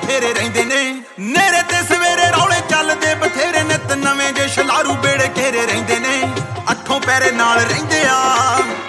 ਬਥੇਰੇ ਰਹਿੰਦੇ ਨੇ। ਨੇਰੇ ਤੇ ਸਵੇਰੇ ਰੌਲੇ ਚੱਲਦੇ ਬਥੇਰੇ, ਨਿਤ ਨਵੇਂ ਜੇ ਸ਼ਲਾਰੂ ਬੇੜੇ ਘੇਰੇ ਰਹਿੰਦੇ ਨੇ। ਅੱਠੋਂ ਪੈਰੇ ਨਾਲ ਰਹਿੰਦੇ ਆ